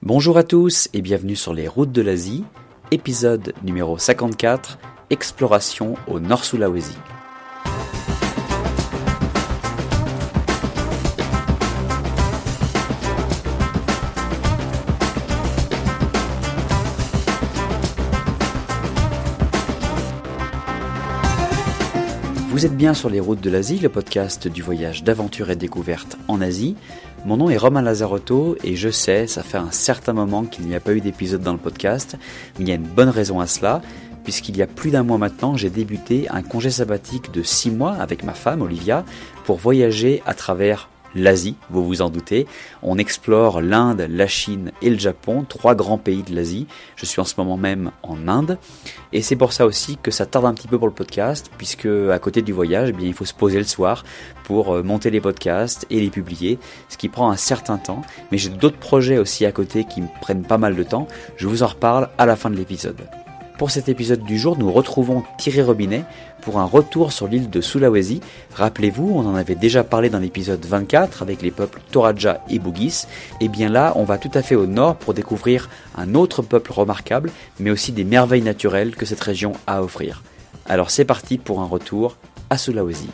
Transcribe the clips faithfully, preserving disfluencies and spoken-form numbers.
Bonjour à tous et bienvenue sur les routes de l'Asie, épisode numéro cinquante-quatre, exploration au Nord Sulawesi. Vous êtes bien sur les routes de l'Asie, le podcast du voyage d'aventure et découverte en Asie. Mon nom est Romain Lazarotto et je sais, ça fait un certain moment qu'il n'y a pas eu d'épisode dans le podcast, mais il y a une bonne raison à cela, puisqu'il y a plus d'un mois maintenant, j'ai débuté un congé sabbatique de six mois avec ma femme Olivia pour voyager à travers l'Asie, vous vous en doutez. On explore l'Inde, la Chine et le Japon, trois grands pays de l'Asie. Je suis en ce moment même en Inde. Et c'est pour ça aussi que ça tarde un petit peu pour le podcast, puisque à côté du voyage, eh bien, il faut se poser le soir pour monter les podcasts et les publier, ce qui prend un certain temps. Mais j'ai d'autres projets aussi à côté qui me prennent pas mal de temps. Je vous en reparle à la fin de l'épisode. Pour cet épisode du jour, nous retrouvons Thierry Robinet pour un retour sur l'île de Sulawesi. Rappelez-vous, on en avait déjà parlé dans l'épisode vingt-quatre avec les peuples Toraja et Bugis. Et bien là, on va tout à fait au nord pour découvrir un autre peuple remarquable, mais aussi des merveilles naturelles que cette région a à offrir. Alors c'est parti pour un retour à Sulawesi.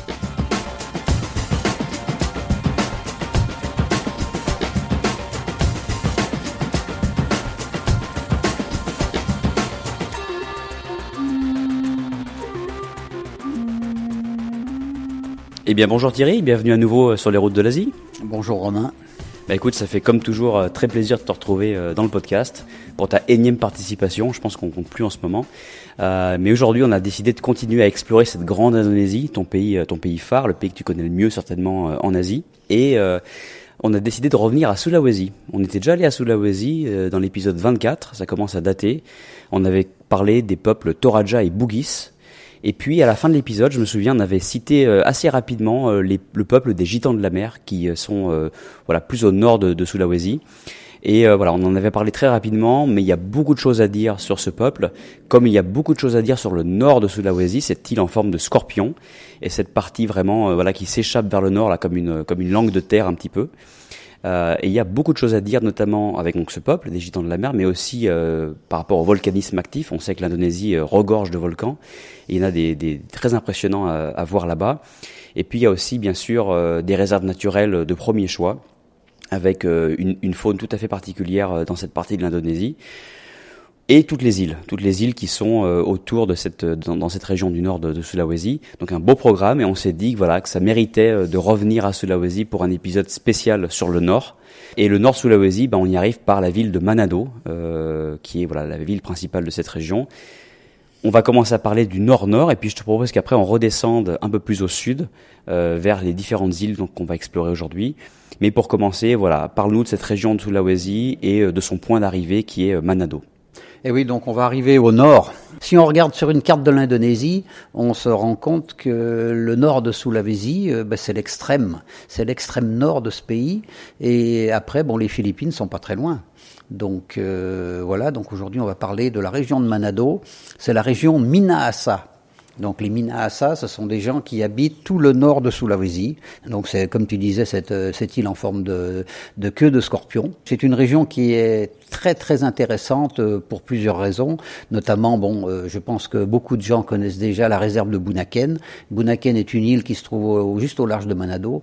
Eh bien bonjour Thierry, bienvenue à nouveau sur les routes de l'Asie. Bonjour Romain. Bah écoute, ça fait comme toujours très plaisir de te retrouver dans le podcast pour ta énième participation. Je pense qu'on compte plus en ce moment, euh, mais aujourd'hui on a décidé de continuer à explorer cette grande Indonésie, ton pays, ton pays phare, le pays que tu connais le mieux certainement en Asie, et euh, on a décidé de revenir à Sulawesi. On était déjà allé à Sulawesi euh, dans l'épisode vingt-quatre, ça commence à dater. On avait parlé des peuples Toraja et Bugis. Et puis à la fin de l'épisode, je me souviens, on avait cité euh, assez rapidement euh, les, le peuple des Gitans de la mer qui euh, sont euh, voilà plus au nord de, de Sulawesi. Et euh, voilà, on en avait parlé très rapidement, mais il y a beaucoup de choses à dire sur ce peuple, comme il y a beaucoup de choses à dire sur le nord de Sulawesi, cette île en forme de scorpion, et cette partie vraiment euh, voilà qui s'échappe vers le nord là comme une comme une langue de terre un petit peu. Euh, et il y a beaucoup de choses à dire, notamment avec donc ce peuple des Gitans de la mer, mais aussi euh, par rapport au volcanisme actif. On sait que l'Indonésie euh, regorge de volcans, et il y en a des, des très impressionnants à, à voir là-bas. Et puis il y a aussi bien sûr euh, des réserves naturelles de premier choix, avec euh, une, une faune tout à fait particulière dans cette partie de l'Indonésie. Et toutes les îles, toutes les îles qui sont euh, autour de cette, dans, dans cette région du nord de, de Sulawesi. Donc un beau programme, et on s'est dit que voilà que ça méritait euh, de revenir à Sulawesi pour un épisode spécial sur le nord. Et le nord Sulawesi, ben on y arrive par la ville de Manado, euh, qui est voilà la ville principale de cette région. On va commencer à parler du nord-nord, et puis je te propose qu'après on redescende un peu plus au sud, euh, vers les différentes îles donc qu'on va explorer aujourd'hui. Mais pour commencer, voilà, parle-nous de cette région de Sulawesi et euh, de son point d'arrivée qui est euh, Manado. Et oui, donc on va arriver au nord. Si on regarde sur une carte de l'Indonésie, on se rend compte que le nord de Sulawesi, euh, ben c'est l'extrême, c'est l'extrême nord de ce pays. Et après, bon, les Philippines sont pas très loin. Donc euh, voilà, donc aujourd'hui on va parler de la région de Manado. C'est la région Minahasa. Donc les Minahasa, ce sont des gens qui habitent tout le nord de Sulawesi. Donc c'est comme tu disais cette cette île en forme de de queue de scorpion. C'est une région qui est très très intéressante pour plusieurs raisons, notamment bon, euh, je pense que beaucoup de gens connaissent déjà la réserve de Bunaken. Bunaken est une île qui se trouve au, juste au large de Manado,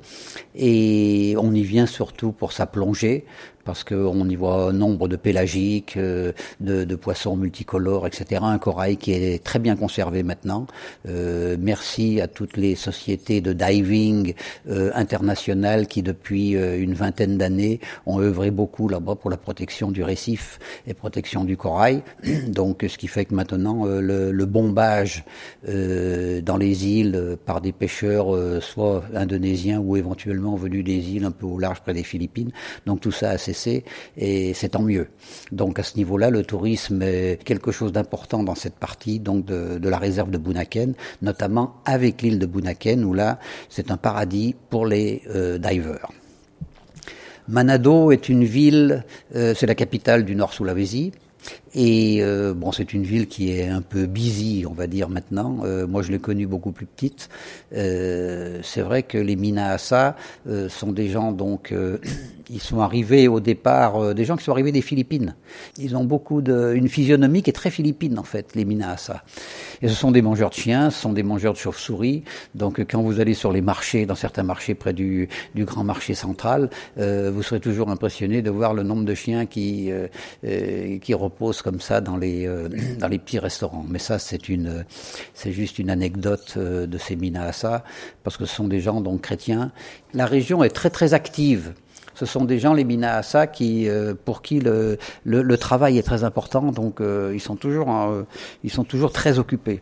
et on y vient surtout pour sa plongée, parce qu'on y voit nombre de pélagiques, euh, de, de poissons multicolores, et cetera. Un corail qui est très bien conservé maintenant. Euh, merci à toutes les sociétés de diving euh, internationales qui, depuis euh, une vingtaine d'années, ont œuvré beaucoup là-bas pour la protection du récif et protection du corail. Donc, ce qui fait que maintenant, euh, le, le bombage euh, dans les îles euh, par des pêcheurs, euh, soit indonésiens ou éventuellement venus des îles un peu au large près des Philippines, donc tout ça a cessé, et c'est tant mieux. Donc, à ce niveau-là, le tourisme est quelque chose d'important dans cette partie donc de, de la réserve de Bunaken, notamment avec l'île de Bunaken, où là, c'est un paradis pour les euh, divers. Manado est une ville, euh, c'est la capitale du Nord Sulawesi, Et euh, bon, c'est une ville qui est un peu busy, on va dire maintenant. Euh, moi, je l'ai connue beaucoup plus petite. Euh, c'est vrai que les Minahasa euh, sont des gens, donc, euh, ils sont arrivés au départ, euh, des gens qui sont arrivés des Philippines. Ils ont beaucoup de, une physionomie qui est très philippine en fait, les Minahasa. Et ce sont des mangeurs de chiens, ce sont des mangeurs de chauves-souris. Donc, quand vous allez sur les marchés, dans certains marchés près du, du grand marché central, euh, vous serez toujours impressionné de voir le nombre de chiens qui, euh, euh, qui reposent comme ça dans les euh, dans les petits restaurants. Mais ça, c'est une c'est juste une anecdote euh, de ces Minahasa, parce que ce sont des gens donc chrétiens. La région est très très active. Ce sont des gens, les Minahasa, qui euh, pour qui le, le le travail est très important. Donc euh, ils sont toujours euh, ils sont toujours très occupés.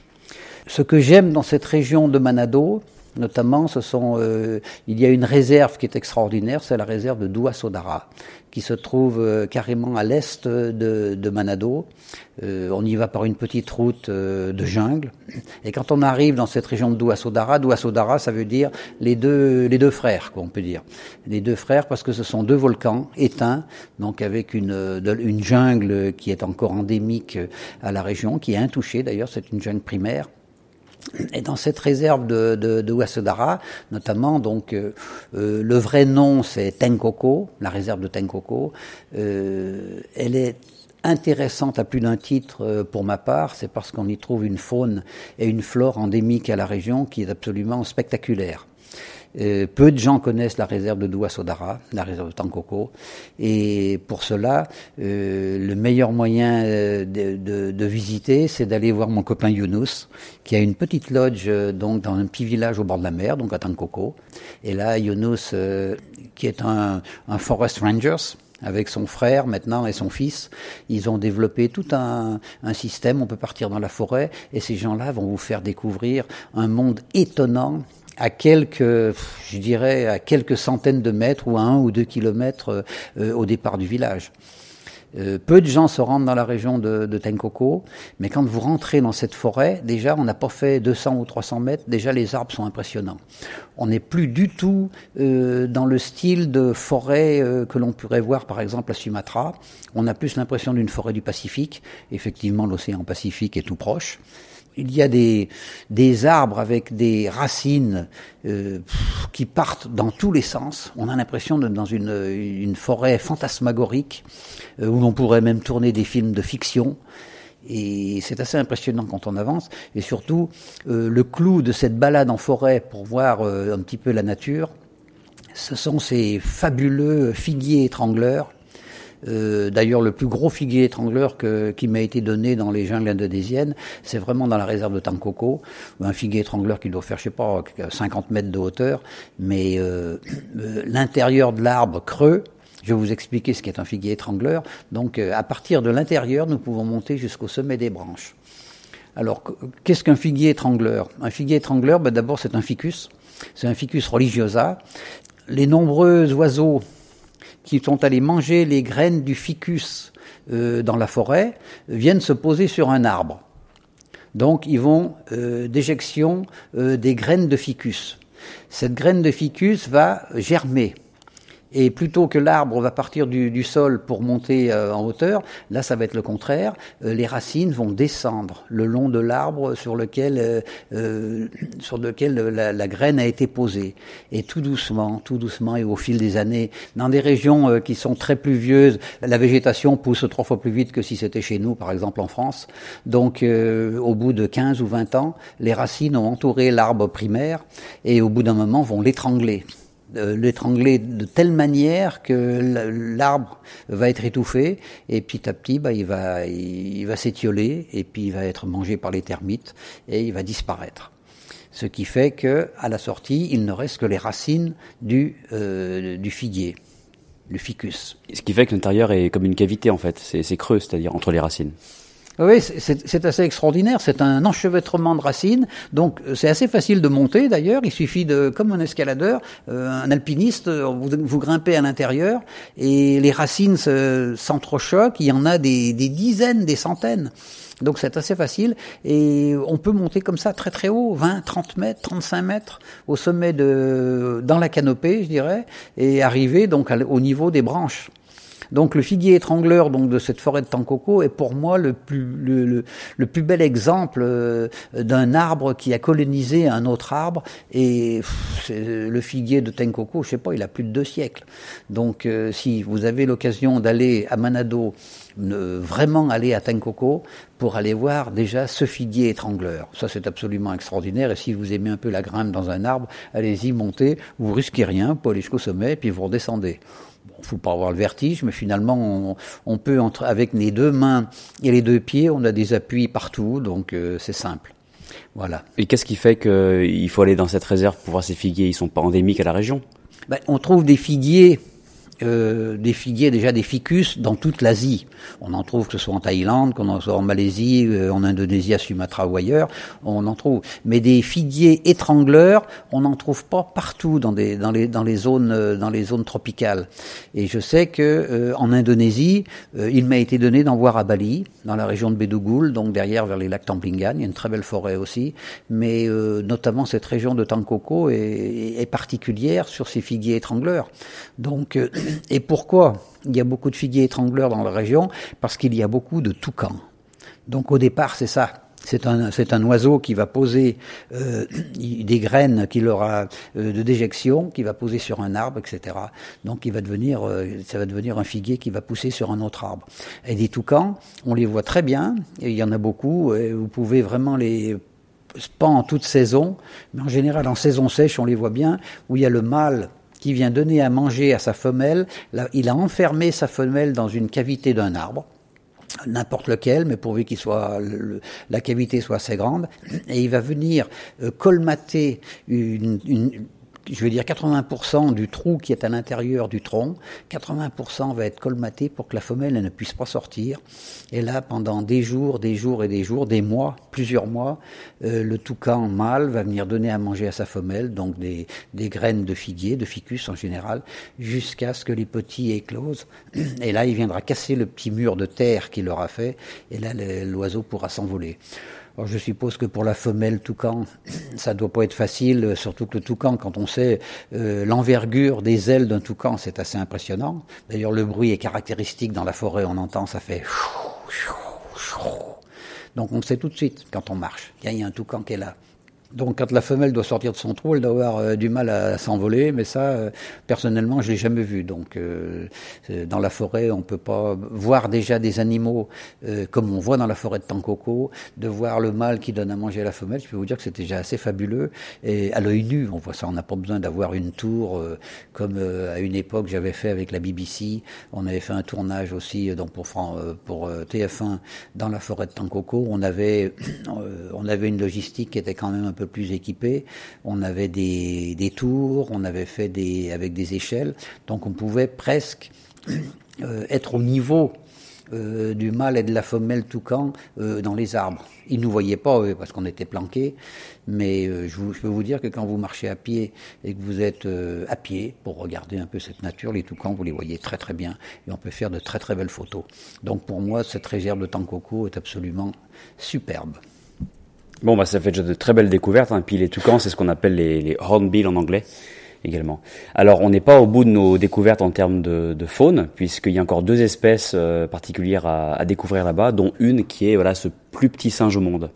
Ce que j'aime dans cette région de Manado, notamment, ce sont, euh, il y a une réserve qui est extraordinaire, c'est la réserve de Dua Sodara, qui se trouve euh, carrément à l'est de, de Manado. Euh, on y va par une petite route euh, de jungle. Et quand on arrive dans cette région de Dua Sodara, Dua Sodara, ça veut dire les deux, les deux frères, quoi, on peut dire. Les deux frères, parce que ce sont deux volcans éteints, donc avec une, de, une jungle qui est encore endémique à la région, qui est intouchée d'ailleurs, c'est une jungle primaire. Et dans cette réserve de, de, de Wasodara, notamment, donc euh, euh, le vrai nom c'est Tenkoko, la réserve de Tenkoko. Euh, elle est intéressante à plus d'un titre euh, pour ma part, c'est parce qu'on y trouve une faune et une flore endémique à la région qui est absolument spectaculaire. Euh, peu de gens connaissent la réserve de Dua Sodara, la réserve de Tenkoko, et pour cela, euh, le meilleur moyen de, de, de visiter, c'est d'aller voir mon copain Younous, qui a une petite lodge euh, donc dans un petit village au bord de la mer, donc à Tenkoko. Et là, Younous, euh, qui est un, un forest rangers, avec son frère maintenant et son fils, ils ont développé tout un, un système. On peut partir dans la forêt et ces gens-là vont vous faire découvrir un monde étonnant à quelques, je dirais, à quelques centaines de mètres ou à un ou deux kilomètres euh, au départ du village. Euh, peu de gens se rendent dans la région de, de Tenkoko, mais quand vous rentrez dans cette forêt, déjà, on n'a pas fait deux cents ou trois cents mètres, déjà les arbres sont impressionnants. On n'est plus du tout euh, dans le style de forêt euh, que l'on pourrait voir par exemple à Sumatra. On a plus l'impression d'une forêt du Pacifique. Effectivement, l'océan Pacifique est tout proche. Il y a des, des arbres avec des racines euh, qui partent dans tous les sens. On a l'impression d'être dans une, une forêt fantasmagorique euh, où l'on pourrait même tourner des films de fiction. Et c'est assez impressionnant quand on avance. Et surtout, euh, le clou de cette balade en forêt pour voir euh, un petit peu la nature, ce sont ces fabuleux figuiers étrangleurs. Euh, d'ailleurs, le plus gros figuier étrangleur que, qui m'a été donné dans les jungles indonésiennes, c'est vraiment dans la réserve de Tenkoko. Un figuier étrangleur qui doit faire, je sais pas, cinquante mètres de hauteur. Mais euh, euh, l'intérieur de l'arbre creux, je vais vous expliquer ce qu'est un figuier étrangleur. Donc, euh, à partir de l'intérieur, nous pouvons monter jusqu'au sommet des branches. Alors, qu'est-ce qu'un figuier étrangleur? Un figuier étrangleur, ben, d'abord, c'est un ficus. C'est un ficus religiosa. Les nombreux oiseaux qui sont allés manger les graines du ficus euh, dans la forêt, viennent se poser sur un arbre. Donc, ils vont euh, d'éjection euh, des graines de ficus. Cette graine de ficus va germer. Et plutôt que l'arbre va partir du, du sol pour monter euh, en hauteur, là ça va être le contraire. Euh, les racines vont descendre le long de l'arbre sur lequel euh, euh, sur lequel la, la graine a été posée. Et tout doucement, tout doucement et au fil des années, dans des régions euh, qui sont très pluvieuses, la végétation pousse trois fois plus vite que si c'était chez nous, par exemple en France. Donc euh, au bout de quinze ou vingt ans, les racines ont entouré l'arbre primaire et au bout d'un moment vont l'étrangler. l'étrangler de telle manière que l'arbre va être étouffé et petit à petit bah, il va il va s'étioler et puis il va être mangé par les termites et il va disparaître. Ce qui fait que à la sortie, il ne reste que les racines du euh, du figuier, du ficus. Ce qui fait que l'intérieur est comme une cavité en fait, c'est, c'est creux, c'est-à-dire entre les racines. Oui, c'est, c'est assez extraordinaire. C'est un enchevêtrement de racines. Donc, c'est assez facile de monter. D'ailleurs, il suffit de, comme un escaladeur, euh, un alpiniste, vous, vous grimpez à l'intérieur et les racines se, s'entrechoquent. Il y en a des, des dizaines, des centaines. Donc, c'est assez facile et on peut monter comme ça très très haut, vingt, trente mètres, trente-cinq mètres au sommet de, dans la canopée, je dirais, et arriver donc au niveau des branches. Donc le figuier étrangleur donc de cette forêt de Tankoko est pour moi le plus le, le, le plus bel exemple euh, d'un arbre qui a colonisé un autre arbre. Et pff, le figuier de Tankoko, je sais pas, il a plus de deux siècles. Donc euh, si vous avez l'occasion d'aller à Manado, euh, vraiment aller à Tankoko pour aller voir déjà ce figuier étrangleur. Ça c'est absolument extraordinaire. Et si vous aimez un peu la grimpe dans un arbre, allez-y, montez, vous risquez rien, vous pouvez aller jusqu'au sommet et puis vous redescendez. Bon, faut pas avoir le vertige, mais finalement, on, on peut, entre, avec les deux mains et les deux pieds, on a des appuis partout, donc euh, c'est simple. Voilà. Et qu'est-ce qui fait qu'il faut aller dans cette réserve pour voir ces figuiers? Ils sont pas endémiques à la région? Ben, on trouve des figuiers, euh, des figuiers, déjà des ficus, dans toute l'Asie. On en trouve que ce soit en Thaïlande, qu'on en soit en Malaisie, euh, en Indonésie, à Sumatra ou ailleurs, on en trouve. Mais des figuiers étrangleurs, on n'en trouve pas partout dans des dans les dans les zones euh, dans les zones tropicales. Et je sais que euh, en Indonésie, euh, il m'a été donné d'en voir à Bali, dans la région de Bedugul, donc derrière vers les lacs Tamplingan. Il y a une très belle forêt aussi, mais euh, notamment cette région de Tankoko est, est particulière sur ces figuiers étrangleurs. Donc euh, et pourquoi il y a beaucoup de figuiers étrangleurs dans la région? Parce qu'il y a beaucoup de toucans. Donc au départ, c'est ça. C'est un, c'est un oiseau qui va poser euh, des graines qu'il aura euh, de déjection, qui va poser sur un arbre, et cetera. Donc il va devenir, euh, ça va devenir un figuier qui va pousser sur un autre arbre. Et des toucans, on les voit très bien, et il y en a beaucoup, et vous pouvez vraiment les... pas en toute saison, mais en général en saison sèche, on les voit bien, où il y a le mâle qui vient donner à manger à sa femelle. Là, il a enfermé sa femelle dans une cavité d'un arbre, n'importe lequel, mais pourvu qu'il soit le, la cavité soit assez grande, et il va venir euh, colmater une, une je veux dire quatre-vingts pour cent du trou qui est à l'intérieur du tronc, quatre-vingts pour cent va être colmaté pour que la femelle elle ne puisse pas sortir. Et là, pendant des jours, des jours et des jours, des mois, plusieurs mois, euh, le toucan mâle va venir donner à manger à sa femelle, donc des, des graines de figuier, de ficus en général, jusqu'à ce que les petits éclosent. Et là, il viendra casser le petit mur de terre qu'il aura fait, et là, l'oiseau pourra s'envoler. Alors je suppose que pour la femelle toucan, ça doit pas être facile, surtout que le toucan, quand on sait euh, l'envergure des ailes d'un toucan, c'est assez impressionnant. D'ailleurs, le bruit est caractéristique dans la forêt, on entend, ça fait... Donc on sait tout de suite, quand on marche, qu'il y a un toucan qui est là. Donc quand la femelle doit sortir de son trou, elle doit avoir euh, du mal à, à s'envoler, mais ça, euh, personnellement, je l'ai jamais vu. Donc euh, dans la forêt, on peut pas voir déjà des animaux euh, comme on voit dans la forêt de Tankoko, de voir le mâle qui donne à manger à la femelle. Je peux vous dire que c'est déjà assez fabuleux. Et à l'œil nu, on voit ça. On n'a pas besoin d'avoir une tour euh, comme euh, à une époque j'avais fait avec la B B C. On avait fait un tournage aussi donc pour euh, pour euh, T F un dans la forêt de Tankoko. On avait euh, on avait une logistique qui était quand même un peu plus équipé, on avait des, des tours, on avait fait des avec des échelles, donc on pouvait presque euh, être au niveau euh, du mâle et de la femelle toucan euh, dans les arbres. Ils nous voyaient pas eux, parce qu'on était planqués, mais euh, je, vous, je peux vous dire que quand vous marchez à pied et que vous êtes euh, à pied pour regarder un peu cette nature, les toucans vous les voyez très très bien et on peut faire de très très belles photos. Donc pour moi cette réserve de Tankoko est absolument superbe. Bon, bah, ça fait déjà de très belles découvertes, hein. Puis les toucans, c'est ce qu'on appelle les, les hornbill en anglais, également. Alors, on n'est pas au bout de nos découvertes en termes de, de faune, puisqu'il y a encore deux espèces euh, particulières à, à découvrir là-bas, dont une qui est, voilà, ce plus petit singe au monde.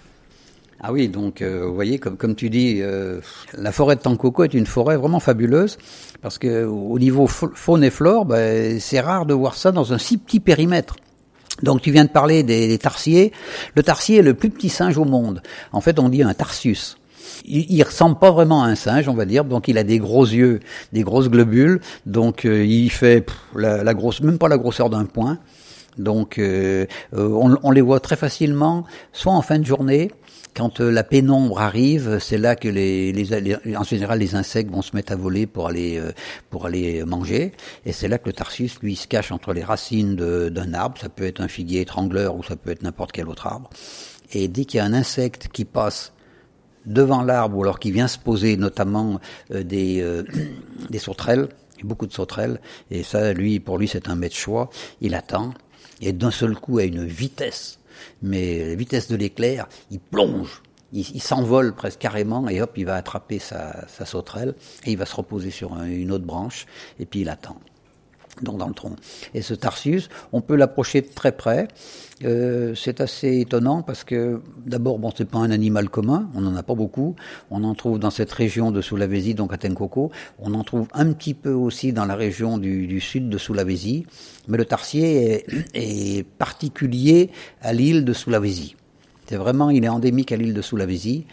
Ah oui, donc, euh, vous voyez, comme, comme tu dis, euh, la forêt de Tankoko est une forêt vraiment fabuleuse, parce que au niveau faune et flore, bah, c'est rare de voir ça dans un si petit périmètre. Donc tu viens de parler des, des tarsiers. Le tarsier est le plus petit singe au monde. En fait, on dit un tarsus. Il, il ressemble pas vraiment à un singe, on va dire. Donc il a des gros yeux, des grosses globules. Donc euh, il fait pff, la, la grosse, même pas la grosseur d'un poing. Donc euh, on, on les voit très facilement, soit en fin de journée. Quand euh, la pénombre arrive, c'est là que les, les, les, en général, les insectes vont se mettre à voler pour aller euh, pour aller manger. Et c'est là que le tarsus, lui, se cache entre les racines de, d'un arbre. Ça peut être un figuier étrangleur ou ça peut être n'importe quel autre arbre. Et dès qu'il y a un insecte qui passe devant l'arbre ou alors qui vient se poser, notamment euh, des euh, des sauterelles, beaucoup de sauterelles. Et ça, lui, pour lui, c'est un maître choix. Il attend et d'un seul coup, à une vitesse. Mais la vitesse de l'éclair, il plonge, il, il s'envole presque carrément et hop, il va attraper sa, sa sauterelle et il va se reposer sur un, une autre branche et puis il attend. donc dans le tronc. Et ce Tarsius, on peut l'approcher de très près. Euh, c'est assez étonnant parce que d'abord, bon, c'est pas un animal commun, on n'en a pas beaucoup. On en trouve dans cette région de Sulawesi, donc à Tenkoko. On en trouve un petit peu aussi dans la région du, du sud de Sulawesi. Mais le tarsier est, est particulier à l'île de Sulawesi. C'est vraiment, il est endémique à l'île de Sulawesi.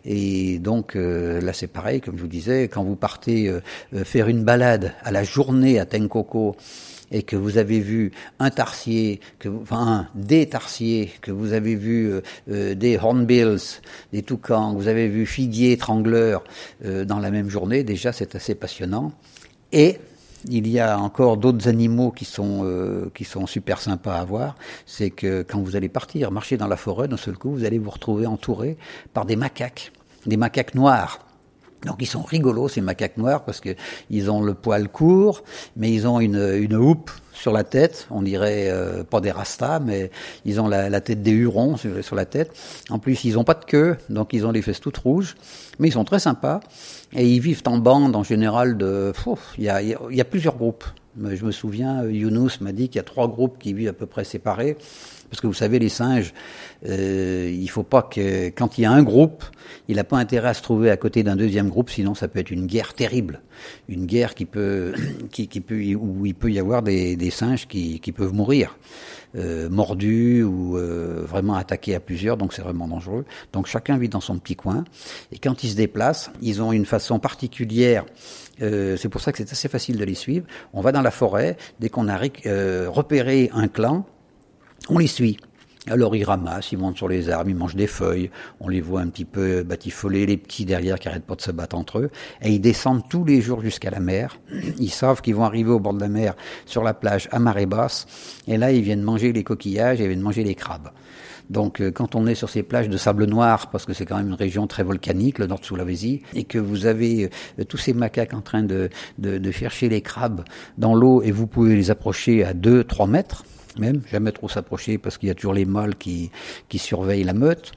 Et donc euh, là c'est pareil, comme je vous disais, quand vous partez euh, euh, faire une balade à la journée à Tenkoko et que vous avez vu un tarsier, que vous, enfin un, des tarsiers, que vous avez vu euh, euh, des hornbills, des toucans, que vous avez vu figuiers, étrangleurs euh, dans la même journée, déjà c'est assez passionnant. Et il y a encore d'autres animaux qui sont euh, qui sont super sympas à voir. C'est que quand vous allez partir marcher dans la forêt, d'un seul coup, vous allez vous retrouver entouré par des macaques, des macaques noirs. Donc ils sont rigolos ces macaques noirs parce que ils ont le poil court, mais ils ont une une houppe sur la tête. On dirait euh, pas des rastas, mais ils ont la, la tête des hurons sur, sur la tête. En plus, ils ont pas de queue, donc ils ont les fesses toutes rouges. Mais ils sont très sympas et ils vivent en bande en général de. Il y a, y, a, y a plusieurs groupes. Je me souviens, Younous m'a dit qu'il y a trois groupes qui vivent à peu près séparés. Parce que vous savez, les singes, euh, il faut pas que, quand il y a un groupe, il n'a pas intérêt à se trouver à côté d'un deuxième groupe, sinon ça peut être une guerre terrible, une guerre qui peut, qui, qui peut, où il peut y avoir des, des singes qui, qui peuvent mourir, euh, mordus ou euh, vraiment attaqués à plusieurs, donc c'est vraiment dangereux. Donc chacun vit dans son petit coin, et quand ils se déplacent, ils ont une façon particulière. Euh, c'est pour ça que c'est assez facile de les suivre. On va dans la forêt, dès qu'on a euh, repéré un clan, on les suit. Alors ils ramassent, ils montent sur les arbres, ils mangent des feuilles, on les voit un petit peu batifoler, les petits derrière qui arrêtent pas de se battre entre eux, et ils descendent tous les jours jusqu'à la mer. Ils savent qu'ils vont arriver au bord de la mer, sur la plage, à marée basse, et là ils viennent manger les coquillages et ils viennent manger les crabes. Donc euh, quand on est sur ces plages de sable noir, parce que c'est quand même une région très volcanique, le nord de Sulawesi, et que vous avez euh, tous ces macaques en train de, de, de chercher les crabes dans l'eau, et vous pouvez les approcher à deux trois mètres, même, jamais trop s'approcher parce qu'il y a toujours les mâles qui, qui surveillent la meute.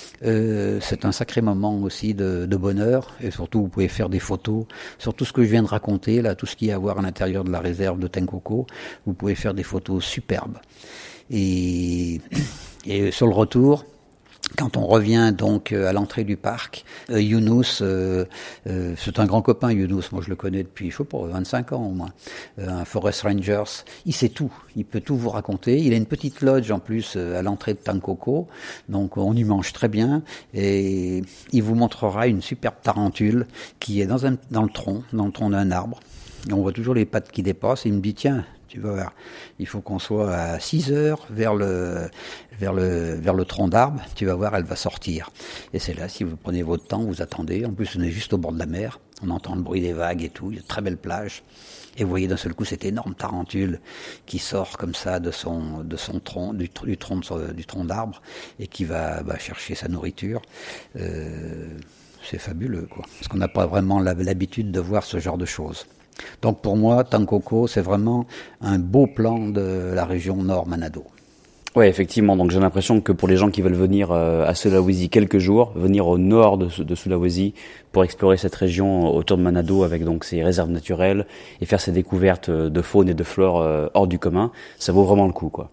Euh, c'est un sacré moment aussi de, de bonheur, et surtout vous pouvez faire des photos sur tout ce que je viens de raconter, là, tout ce qu'il y a à voir à l'intérieur de la réserve de Tenkoko. Vous pouvez faire des photos superbes. Et, et sur le retour, quand on revient donc à l'entrée du parc, euh, Younous, euh, euh, c'est un grand copain Younous, moi je le connais depuis, je sais pas, vingt-cinq ans au moins, euh, un Forest Rangers, il sait tout, il peut tout vous raconter, il a une petite lodge en plus euh, à l'entrée de Tenkoko, donc on y mange très bien, et il vous montrera une superbe tarentule qui est dans, un, dans le tronc, dans le tronc d'un arbre, et on voit toujours les pattes qui dépassent, et il me dit tiens, tu vas voir, il faut qu'on soit à six heures vers le, vers le, vers le tronc d'arbre, tu vas voir, elle va sortir. Et c'est là, si vous prenez votre temps, vous attendez, en plus on est juste au bord de la mer, on entend le bruit des vagues et tout, il y a de très belles plages. Et vous voyez d'un seul coup cette énorme tarentule qui sort comme ça de son, de son tronc, du, du tronc, de, du tronc d'arbre, et qui va, bah, chercher sa nourriture. Euh, c'est fabuleux, quoi. Parce qu'on n'a pas vraiment l'habitude de voir ce genre de choses. Donc pour moi, Tenkoko, c'est vraiment un beau plan de la région Nord Manado. Ouais, effectivement. Donc j'ai l'impression que pour les gens qui veulent venir euh, à Sulawesi quelques jours, venir au nord de, de Sulawesi pour explorer cette région autour de Manado avec donc ses réserves naturelles et faire ses découvertes de faune et de flore euh, hors du commun, ça vaut vraiment le coup, quoi.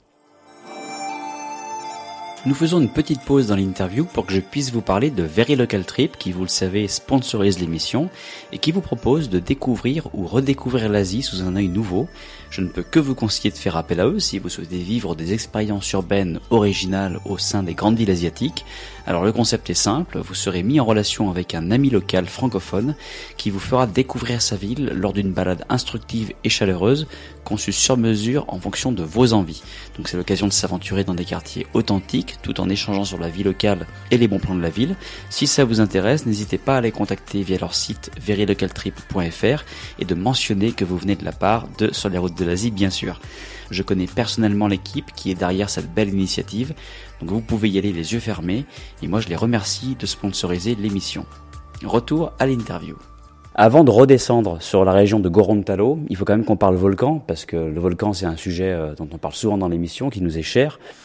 Nous faisons une petite pause dans l'interview pour que je puisse vous parler de Very Local Trip qui, vous le savez, sponsorise l'émission et qui vous propose de découvrir ou redécouvrir l'Asie sous un œil nouveau. Je ne peux que vous conseiller de faire appel à eux si vous souhaitez vivre des expériences urbaines originales au sein des grandes villes asiatiques. Alors le concept est simple, vous serez mis en relation avec un ami local francophone qui vous fera découvrir sa ville lors d'une balade instructive et chaleureuse, conçue sur mesure en fonction de vos envies. Donc c'est l'occasion de s'aventurer dans des quartiers authentiques tout en échangeant sur la vie locale et les bons plans de la ville. Si ça vous intéresse, n'hésitez pas à les contacter via leur site very local trip point f r et de mentionner que vous venez de la part de Sur les routes de l'Asie, bien sûr. Je connais personnellement l'équipe qui est derrière cette belle initiative, donc vous pouvez y aller les yeux fermés, et moi je les remercie de sponsoriser l'émission. Retour à l'interview. Avant de redescendre sur la région de Gorontalo, il faut quand même qu'on parle volcan, parce que le volcan c'est un sujet dont on parle souvent dans l'émission, qui nous est cher.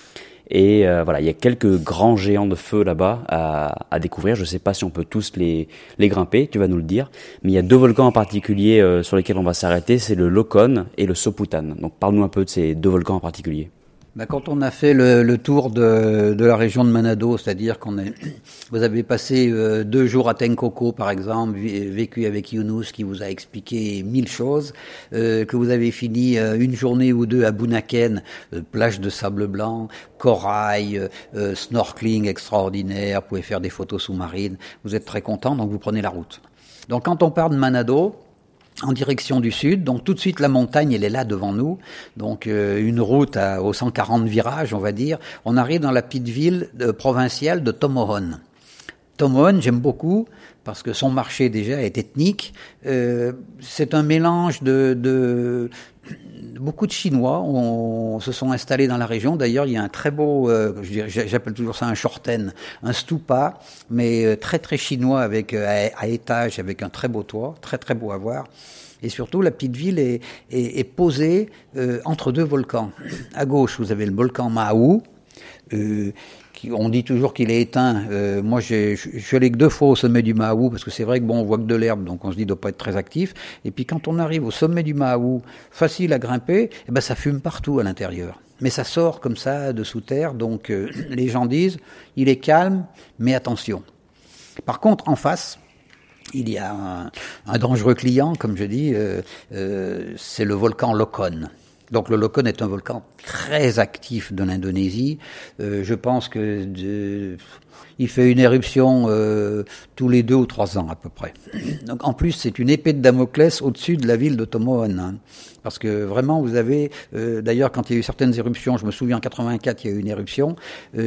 Et euh, voilà, il y a quelques grands géants de feu là-bas à, à découvrir. Je sais pas si on peut tous les, les grimper, tu vas nous le dire. Mais il y a deux volcans en particulier euh, sur lesquels on va s'arrêter, c'est le Lokon et le Soputan. Donc parle-nous un peu de ces deux volcans en particulier. Ben, quand on a fait le, le tour de, de la région de Manado, c'est-à-dire qu'on est, vous avez passé euh, deux jours à Tenkoko par exemple, vécu avec Younous qui vous a expliqué mille choses, euh, que vous avez fini euh, une journée ou deux à Bunaken, euh, plage de sable blanc, corail, euh, snorkeling extraordinaire, vous pouvez faire des photos sous-marines, vous êtes très content, donc vous prenez la route. Donc quand on part de Manado, en direction du sud, donc tout de suite la montagne elle est là devant nous, donc euh, une route à, aux cent quarante virages on va dire, on arrive dans la petite ville euh, provinciale de Tomohon. Tomohon j'aime beaucoup parce que son marché déjà est ethnique, euh, c'est un mélange de, de beaucoup de Chinois on, se sont installés dans la région. D'ailleurs, il y a un très beau, euh, j'appelle toujours ça un shorten, un stupa, mais euh, très très chinois avec euh, à, à étage, avec un très beau toit, très très beau à voir. Et surtout, la petite ville est, est, est posée euh, entre deux volcans. À gauche, vous avez le volcan Maou. Euh, qui, on dit toujours qu'il est éteint. Euh, moi, j'ai, je suis allé que deux fois au sommet du Maou parce que c'est vrai que bon, on voit que de l'herbe, donc on se dit qu'il doit pas être très actif. Et puis quand on arrive au sommet du Maou, facile à grimper, eh ben ça fume partout à l'intérieur. Mais ça sort comme ça de sous terre, donc euh, les gens disent il est calme, mais attention. Par contre, en face, il y a un, un dangereux client, comme je dis, euh, euh, c'est le volcan Lokon. Donc le Lokon est un volcan très actif de l'Indonésie. Euh, je pense que de, il fait une éruption euh, tous les deux ou trois ans à peu près. Donc en plus c'est une épée de Damoclès au-dessus de la ville de Tomohon. Hein, parce que vraiment vous avez, euh, d'ailleurs quand il y a eu certaines éruptions, je me souviens en quatre-vingt-quatre il y a eu une éruption,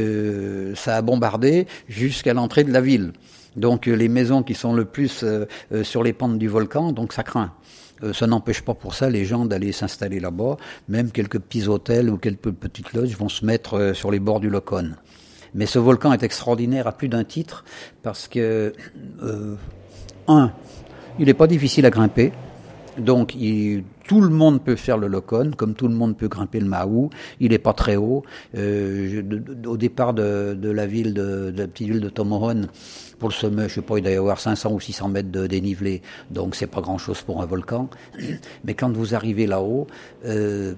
euh, ça a bombardé jusqu'à l'entrée de la ville. Donc les maisons qui sont le plus euh, euh, sur les pentes du volcan, donc ça craint. Euh, ça n'empêche pas pour ça les gens d'aller s'installer là-bas. Même quelques petits hôtels ou quelques petites lodges vont se mettre euh, sur les bords du Lokon. Mais ce volcan est extraordinaire à plus d'un titre parce que, euh, un, il n'est pas difficile à grimper. Donc, il, tout le monde peut faire le Lokon, comme tout le monde peut grimper le Maou. Il n'est pas très haut. Euh, je, de, de, au départ de, de la ville, de, de la petite ville de Tomohon, pour le sommet, je sais pas, il doit y avoir cinq cents ou six cents mètres de dénivelé. Donc, c'est pas grand-chose pour un volcan. Mais quand vous arrivez là-haut, euh,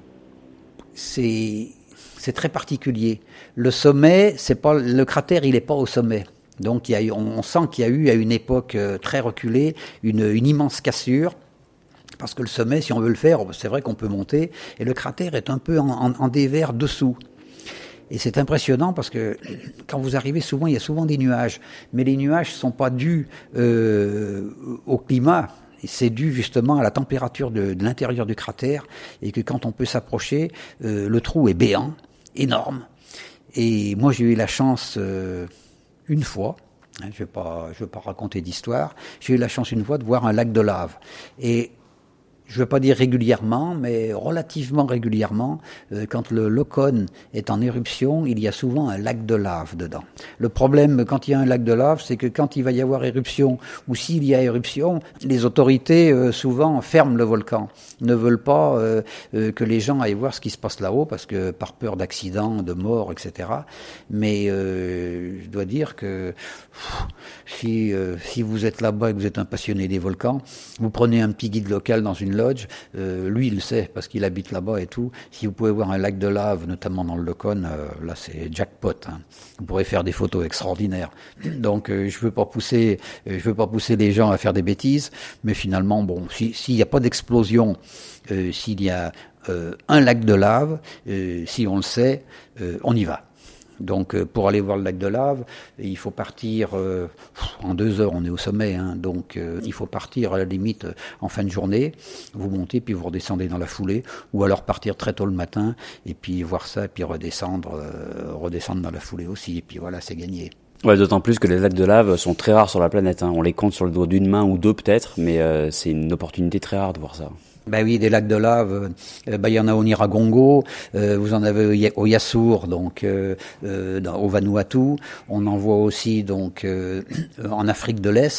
c'est, c'est très particulier. Le sommet, c'est pas, le cratère, il n'est pas au sommet. Donc, il y a, on, on sent qu'il y a eu, à une époque très reculée, une, une immense cassure. Parce que le sommet, si on veut le faire, c'est vrai qu'on peut monter, et le cratère est un peu en, en, en dévers dessous. Et c'est impressionnant parce que quand vous arrivez, souvent il y a souvent des nuages, mais les nuages ne sont pas dus euh, au climat. C'est dû justement à la température de, de l'intérieur du cratère, et que quand on peut s'approcher, euh, le trou est béant, énorme. Et moi j'ai eu la chance euh, une fois. Je ne vais pas, je vais pas raconter d'histoire. J'ai eu la chance une fois de voir un lac de lave. Et je ne veux pas dire régulièrement, mais relativement régulièrement, euh, quand le Lokon est en éruption, il y a souvent un lac de lave dedans. Le problème, quand il y a un lac de lave, c'est que quand il va y avoir éruption, ou s'il y a éruption, les autorités euh, souvent ferment le volcan, ne veulent pas euh, euh, que les gens aillent voir ce qui se passe là-haut, parce que par peur d'accidents, de morts, et cetera. Mais euh, je dois dire que pff, si, euh, si vous êtes là-bas et que vous êtes un passionné des volcans, vous prenez un petit guide local dans une lodge, euh, lui il le sait parce qu'il habite là-bas et tout. Si vous pouvez voir un lac de lave, notamment dans le Lokon, euh, là c'est jackpot. Hein. Vous pourrez faire des photos extraordinaires. Donc euh, je veux pas pousser, euh, je veux pas pousser les gens à faire des bêtises, mais finalement bon, si s'il n'y a pas d'explosion, euh, s'il y a euh, un lac de lave, euh, si on le sait, euh, on y va. Donc euh, pour aller voir le lac de lave, il faut partir euh, en deux heures, on est au sommet, hein, donc euh, il faut partir à la limite euh, en fin de journée, vous montez puis vous redescendez dans la foulée, ou alors partir très tôt le matin et puis voir ça et puis redescendre, euh, redescendre dans la foulée aussi, et puis voilà, c'est gagné. Ouais, d'autant plus que les lacs de lave sont très rares sur la planète, hein. On les compte sur le doigt d'une main ou deux peut-être, mais euh, c'est une opportunité très rare de voir ça. Ben oui, des lacs de lave, euh, ben il y en a au Niragongo, euh, vous en avez au Yasour, donc euh, euh, dans, au Vanuatu, on en voit aussi donc euh, en Afrique de l'Est.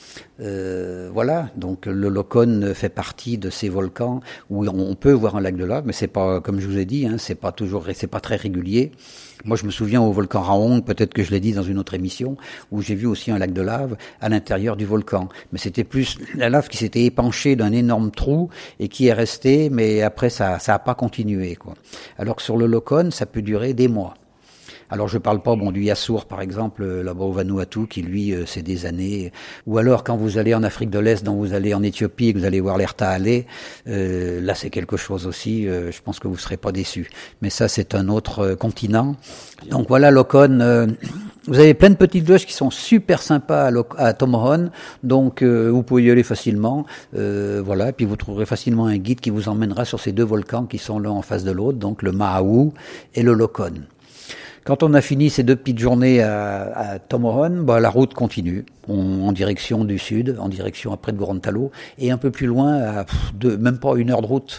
Euh, voilà, donc le Lokon fait partie de ces volcans où on peut voir un lac de lave, mais c'est pas, comme je vous ai dit, hein, c'est pas toujours, c'est pas très régulier. Moi, je me souviens au volcan Raong, peut-être que je l'ai dit dans une autre émission, où j'ai vu aussi un lac de lave à l'intérieur du volcan. Mais c'était plus la lave qui s'était épanchée d'un énorme trou et qui est restée, mais après ça, ça a pas continué, quoi. Alors que sur le Lokon, ça peut durer des mois. Alors je parle pas bon du Yassour par exemple là-bas au Vanuatu qui lui euh, c'est des années, ou alors quand vous allez en Afrique de l'Est, quand vous allez en Éthiopie et que vous allez voir l'Erta Alley, euh, là c'est quelque chose aussi, euh, je pense que vous serez pas déçus. Mais ça c'est un autre euh, continent. Donc voilà Lokon, euh, vous avez plein de petites loges qui sont super sympas à, Lo- à Tomohon, donc euh, vous pouvez y aller facilement, euh, voilà, et puis vous trouverez facilement un guide qui vous emmènera sur ces deux volcans qui sont l'un en face de l'autre, donc le Mahaou et le Lokon. Quand on a fini ces deux petites journées à, à Tomohon, bah, la route continue on, en direction du sud, en direction après de Gorontalo, et un peu plus loin, à pff, de, même pas une heure de route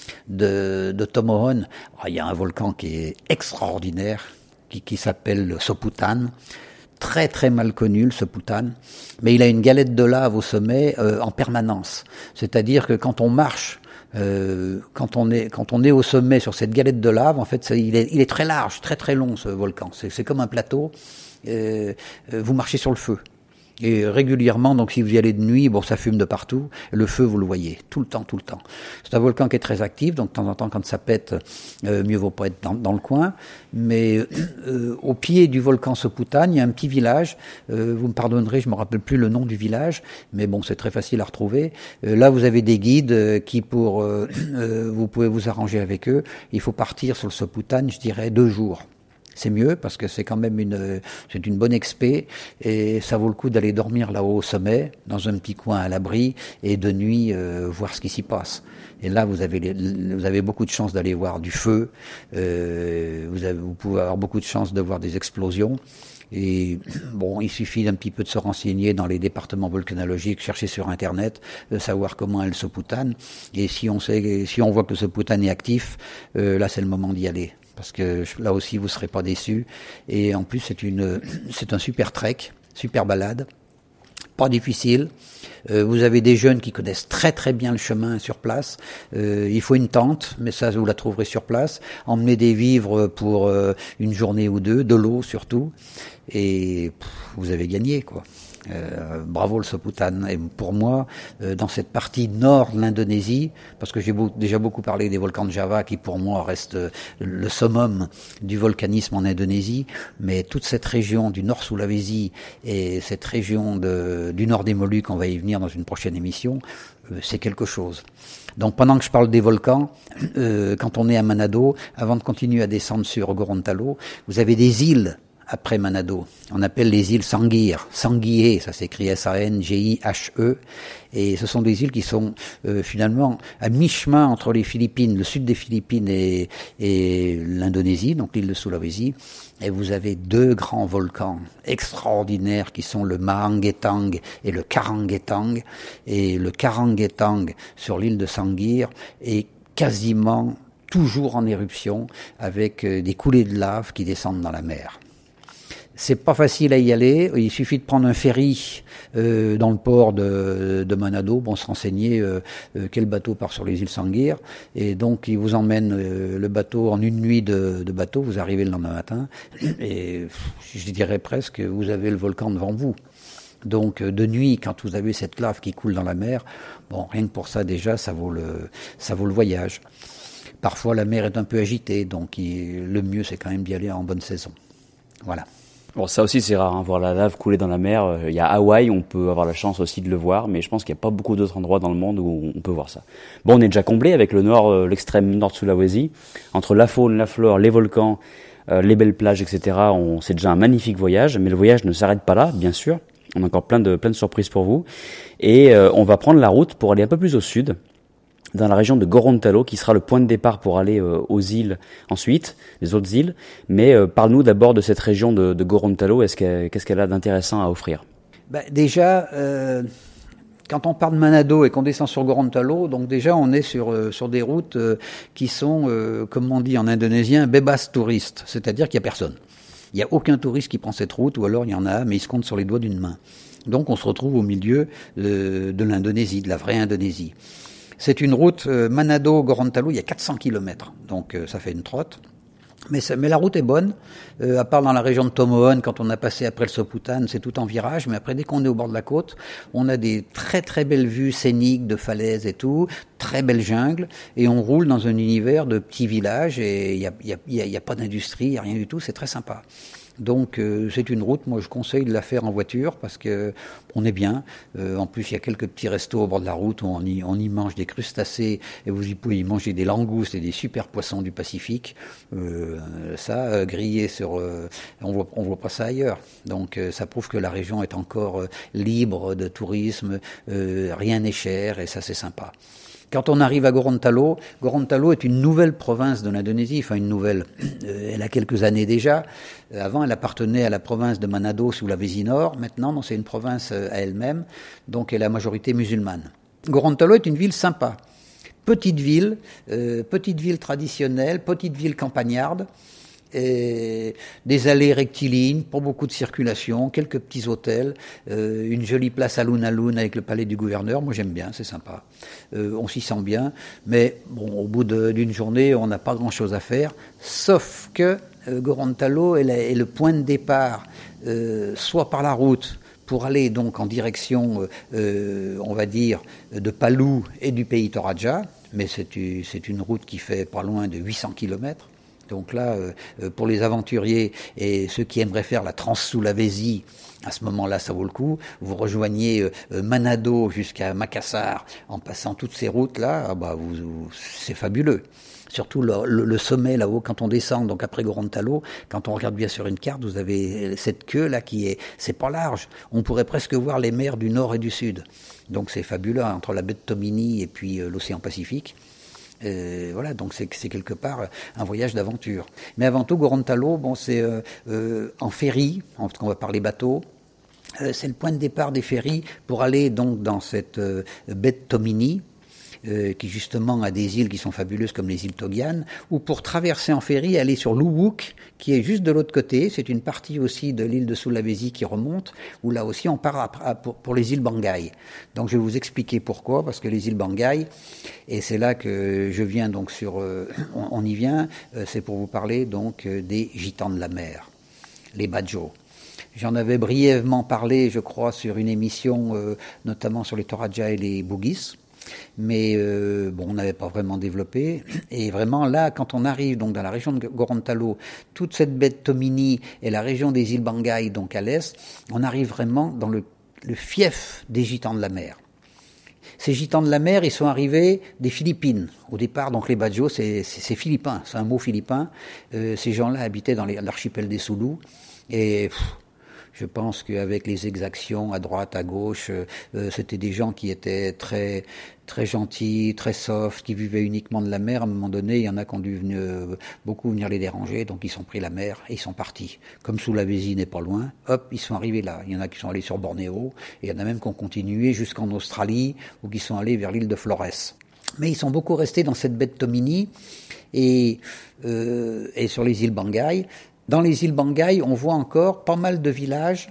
de, de Tomohon, il y a un volcan qui est extraordinaire, qui, qui s'appelle le Soputan, très très mal connu le Soputan, mais il a une galette de lave au sommet euh, en permanence. C'est-à-dire que quand on marche Euh, quand on est quand on est au sommet sur cette galette de lave, en fait, ça, il est il est très large, très très long ce volcan. C'est c'est comme un plateau. Euh, vous marchez sur le feu. Et régulièrement, donc si vous y allez de nuit, bon, ça fume de partout. Le feu, vous le voyez tout le temps, tout le temps. C'est un volcan qui est très actif, donc de temps en temps, quand ça pète, euh, mieux vaut pas être dans, dans le coin. Mais euh, au pied du volcan Soputan, il y a un petit village. Euh, vous me pardonnerez, je me rappelle plus le nom du village, mais bon, c'est très facile à retrouver. Euh, là, vous avez des guides euh, qui, pour, euh, euh, vous pouvez vous arranger avec eux. Il faut partir sur le Soputan, je dirais deux jours. C'est mieux parce que c'est quand même une, c'est une bonne expé et ça vaut le coup d'aller dormir là-haut au sommet, dans un petit coin à l'abri et de nuit euh, voir ce qui s'y passe. Et là, vous avez, les, vous avez beaucoup de chances d'aller voir du feu, euh, vous, avez, vous pouvez avoir beaucoup de chances de voir des explosions. Et bon, il suffit d'un petit peu de se renseigner dans les départements volcanologiques, chercher sur Internet, de savoir comment est le Soputan. Et si on sait, si on voit que le Soputan est actif, euh, là c'est le moment d'y aller. Parce que là aussi vous serez pas déçus. Et en plus c'est une, c'est un super trek, super balade, pas difficile. Euh, vous avez des jeunes qui connaissent très très bien le chemin sur place. Euh, il faut une tente, mais ça vous la trouverez sur place. Emmenez des vivres pour euh, une journée ou deux, de l'eau surtout, et pff, vous avez gagné quoi. Euh, bravo le Soputan. Et pour moi, euh, dans cette partie nord de l'Indonésie, parce que j'ai beau, déjà beaucoup parlé des volcans de Java, qui pour moi restent euh, le summum du volcanisme en Indonésie, mais toute cette région du Nord Sulawesi et cette région de, du nord des Moluques, on va y venir dans une prochaine émission, euh, c'est quelque chose. Donc pendant que je parle des volcans, euh, quand on est à Manado, avant de continuer à descendre sur Gorontalo, vous avez des îles après Manado. On appelle les îles Sanguir, Sanguier, ça s'écrit S A N G I H E, et ce sont des îles qui sont euh, finalement à mi-chemin entre les Philippines, le sud des Philippines et, et l'Indonésie, donc l'île de Sulawesi, et vous avez deux grands volcans extraordinaires qui sont le Mahangetang et le Karangetang, et le Karangetang sur l'île de Sanguir est quasiment toujours en éruption avec des coulées de lave qui descendent dans la mer. C'est pas facile à y aller. Il suffit de prendre un ferry euh, dans le port de, de Manado, bon, se renseigner euh, euh, quel bateau part sur les îles Sanguir, et donc il vous emmène euh, le bateau en une nuit de, de bateau. Vous arrivez le lendemain matin, et je dirais presque vous avez le volcan devant vous. Donc de nuit, quand vous avez cette lave qui coule dans la mer, bon, rien que pour ça déjà, ça vaut le, ça vaut le voyage. Parfois la mer est un peu agitée, donc il, le mieux c'est quand même d'y aller en bonne saison. Voilà. Bon, ça aussi c'est rare, hein, voir la lave couler dans la mer. Il y a Hawaï, on peut avoir la chance aussi de le voir, mais je pense qu'il n'y a pas beaucoup d'autres endroits dans le monde où on peut voir ça. Bon, on est déjà comblé avec le nord, l'extrême nord de Sulawesi. Entre la faune, la flore, les volcans, euh, les belles plages, et cetera. On, c'est déjà un magnifique voyage, mais le voyage ne s'arrête pas là, bien sûr. On a encore plein de, plein de surprises pour vous. Et euh, on va prendre la route pour aller un peu plus au sud, dans la région de Gorontalo, qui sera le point de départ pour aller euh, aux îles ensuite, les autres îles. Mais euh, parle-nous d'abord de cette région de, de Gorontalo. Est-ce qu'elle, qu'est-ce qu'elle a d'intéressant à offrir? Ben, déjà, euh, quand on part de Manado et qu'on descend sur Gorontalo, donc déjà on est sur euh, sur des routes euh, qui sont, euh, comme on dit en indonésien, bebas touristes, c'est-à-dire qu'il y a personne. Il n'y a aucun touriste qui prend cette route, ou alors il y en a, mais il se compte sur les doigts d'une main. Donc on se retrouve au milieu de, de l'Indonésie, de la vraie Indonésie. C'est une route euh, Manado-Gorontalo, il y a quatre cents kilomètres, donc euh, ça fait une trotte. Mais, ça, mais la route est bonne, euh, à part dans la région de Tomohon, quand on a passé après le Soputan, c'est tout en virage, mais après dès qu'on est au bord de la côte, on a des très très belles vues scéniques de falaises et tout, très belle jungle, et on roule dans un univers de petits villages, et il n'y a, y a, y a, y a pas d'industrie, il n'y a rien du tout, c'est très sympa. Donc euh, c'est une route, moi je conseille de la faire en voiture parce que on est bien. Euh, en plus il y a quelques petits restos au bord de la route où on y, on y mange des crustacés et vous y pouvez y manger des langoustes et des super poissons du Pacifique. Euh, ça euh, grillé sur, euh, on voit on voit pas ça ailleurs. Donc euh, ça prouve que la région est encore euh, libre de tourisme, euh, rien n'est cher et ça c'est sympa. Quand on arrive à Gorontalo, Gorontalo est une nouvelle province de l'Indonésie, enfin une nouvelle, euh, elle a quelques années déjà. Euh, avant, elle appartenait à la province de Manado, Sulawesi Nord. Maintenant, non, c'est une province euh, à elle-même, donc elle est à majorité musulmane. Gorontalo est une ville sympa. Petite ville, euh, petite ville traditionnelle, petite ville campagnarde. Et des allées rectilignes, pas beaucoup de circulation, quelques petits hôtels, euh, une jolie place à Lunalun avec le palais du gouverneur. Moi j'aime bien, c'est sympa. Euh, on s'y sent bien, mais bon, au bout de, d'une journée, on n'a pas grand-chose à faire, sauf que euh, Gorontalo est, la, est le point de départ, euh, soit par la route, pour aller donc en direction, euh, on va dire, de Palu et du pays Toraja, mais c'est, c'est une route qui fait pas loin de huit cents kilomètres. Donc là, euh, pour les aventuriers et ceux qui aimeraient faire la Trans-Sulawesi, à ce moment-là, ça vaut le coup. Vous rejoignez euh, Manado jusqu'à Makassar en passant toutes ces routes-là, ah bah vous, vous, c'est fabuleux. Surtout le, le, le sommet là-haut, quand on descend, donc après Gorontalo, quand on regarde bien sur une carte, vous avez cette queue là qui est, c'est pas large. On pourrait presque voir les mers du nord et du sud. Donc c'est fabuleux entre la baie de Tomini et puis euh, l'océan Pacifique. Euh, voilà, donc c'est, c'est quelque part un voyage d'aventure. Mais avant tout, Gorontalo, bon, c'est euh, euh, en ferry, en tout cas on va parler bateau. Euh, c'est le point de départ des ferries pour aller donc dans cette euh, baie de Tomini, euh, qui justement a des îles qui sont fabuleuses comme les îles Togian, ou pour traverser en ferry, aller sur Luwuk, qui est juste de l'autre côté. C'est une partie aussi de l'île de Sulawesi qui remonte, où là aussi on part à, à, pour, pour les îles Bangai. Donc je vais vous expliquer pourquoi, parce que les îles Bangai, et c'est là que je viens donc sur, euh, on, on y vient, euh, c'est pour vous parler donc euh, des gitans de la mer, les Badjo. J'en avais brièvement parlé, je crois, sur une émission, euh, notamment sur les Toraja et les Bugis. Mais euh, bon, on n'avait pas vraiment développé. Et vraiment, là, quand on arrive donc dans la région de Gorontalo, toute cette baie de Tomini et la région des îles Bangai, donc à l'est, on arrive vraiment dans le, le fief des gitans de la mer. Ces gitans de la mer, ils sont arrivés des Philippines. Au départ, donc les Badjo, c'est, c'est, c'est philippin, c'est un mot philippin. Euh, ces gens-là habitaient dans les, l'archipel des Sulu. Et pff, je pense qu'avec les exactions à droite, à gauche, euh, c'était des gens qui étaient très très gentils, très soft, qui vivaient uniquement de la mer. À un moment donné, il y en a qui ont dû venir, euh, beaucoup venir les déranger, donc ils sont pris la mer et ils sont partis. Comme Sulawesi n'est pas loin, hop, ils sont arrivés là. Il y en a qui sont allés sur Bornéo, et il y en a même qui ont continué jusqu'en Australie, ou qui sont allés vers l'île de Flores. Mais ils sont beaucoup restés dans cette baie de Tomini, et, euh, et sur les îles Bangai. Dans les îles Bangai, on voit encore pas mal de villages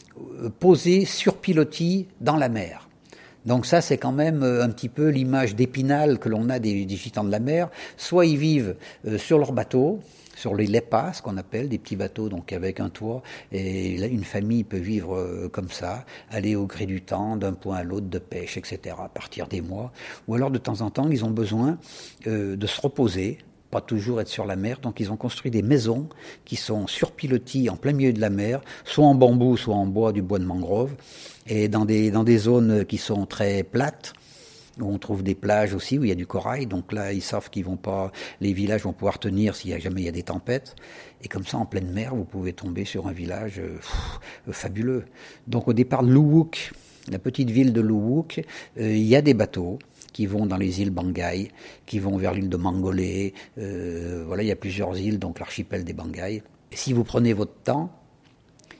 posés sur pilotis dans la mer. Donc ça, c'est quand même un petit peu l'image d'Épinal que l'on a des, des gitans de la mer. Soit ils vivent euh, sur leur bateau, sur les lepas, ce qu'on appelle des petits bateaux, donc avec un toit, et là, une famille peut vivre euh, comme ça, aller au gré du temps, d'un point à l'autre, de pêche, et cetera, partir des mois. Ou alors, de temps en temps, ils ont besoin euh, de se reposer, pas toujours être sur la mer, donc ils ont construit des maisons qui sont sur pilotis en plein milieu de la mer, soit en bambou, soit en bois, du bois de mangrove, et dans des, dans des zones qui sont très plates, où on trouve des plages aussi, où il y a du corail, donc là ils savent qu'ils vont pas, les villages vont pouvoir tenir s'il y a jamais il y a des tempêtes, et comme ça en pleine mer, vous pouvez tomber sur un village euh, pff, euh, fabuleux. Donc au départ de Luwuk, la petite ville de Luwuk, euh, il y a des bateaux qui vont dans les îles Bangai, qui vont vers l'île de Mangolé, euh, voilà, il y a plusieurs îles, donc l'archipel des Bangai. Et si vous prenez votre temps,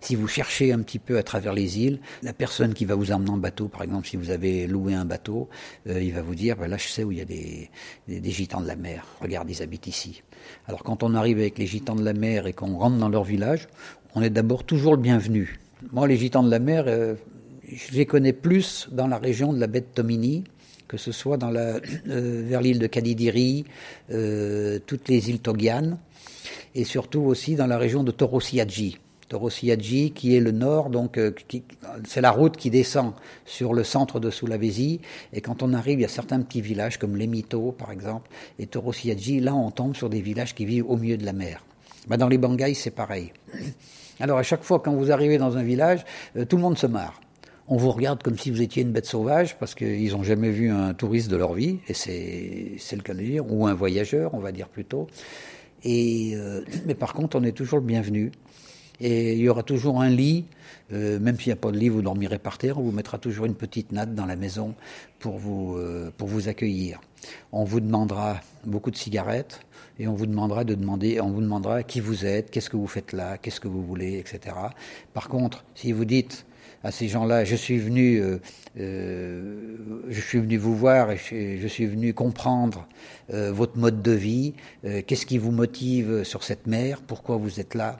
Si vous cherchez un petit peu à travers les îles, la personne qui va vous emmener en bateau, par exemple, si vous avez loué un bateau, euh, il va vous dire, ben là je sais où il y a des, des, des gitans de la mer. Regarde, ils habitent ici. Alors quand on arrive avec les gitans de la mer et qu'on rentre dans leur village, on est d'abord toujours le bienvenu. Moi, les gitans de la mer, euh, je les connais plus dans la région de la baie de Tomini, que ce soit dans la, euh, vers l'île de Kadidiri, euh, toutes les îles Togian, et surtout aussi dans la région de Torosiadji. Torosiadji, qui est le nord, donc euh, qui, c'est la route qui descend sur le centre de Sulawesi, et quand on arrive, il y a certains petits villages comme Lemito, par exemple, et Torosiadji, là on tombe sur des villages qui vivent au milieu de la mer. Ben, dans les Bangais, c'est pareil. Alors à chaque fois, quand vous arrivez dans un village, euh, tout le monde se marre. On vous regarde comme si vous étiez une bête sauvage, parce qu'ils n'ont jamais vu un touriste de leur vie, et c'est, c'est le cas de dire, ou un voyageur, on va dire plutôt. Et, euh, mais par contre, on est toujours le bienvenu. Et il y aura toujours un lit, euh, même s'il n'y a pas de lit, vous dormirez par terre, on vous mettra toujours une petite natte dans la maison pour vous, euh, pour vous accueillir. On vous demandera beaucoup de cigarettes et on vous demandera de demander, on vous demandera qui vous êtes, qu'est-ce que vous faites là, qu'est-ce que vous voulez, et cetera. Par contre, si vous dites à ces gens-là, je suis venu, euh, euh, je suis venu vous voir et je, je suis venu comprendre euh, votre mode de vie, euh, qu'est-ce qui vous motive sur cette mer, pourquoi vous êtes là.